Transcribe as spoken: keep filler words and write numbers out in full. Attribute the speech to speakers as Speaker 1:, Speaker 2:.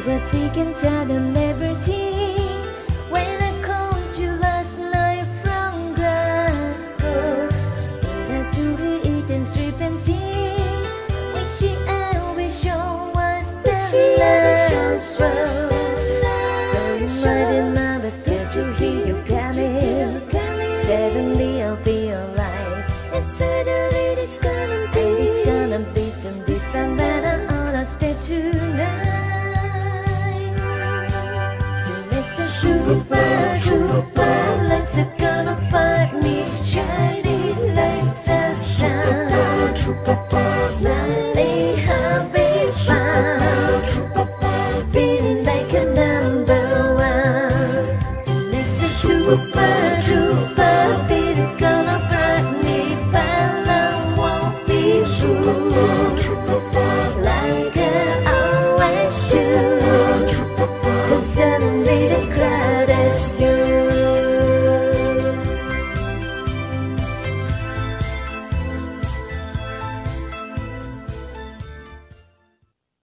Speaker 1: was weak and child I'll never see. When I called you last night from Glasgow, that to be eaten, strip and sing, wishing I wish show was the last show. So imagine my but scared to hear you coming. Suddenly I'll feel alive, and suddenly it's gonna be, and it's gonna be some different, but I wanna stay too.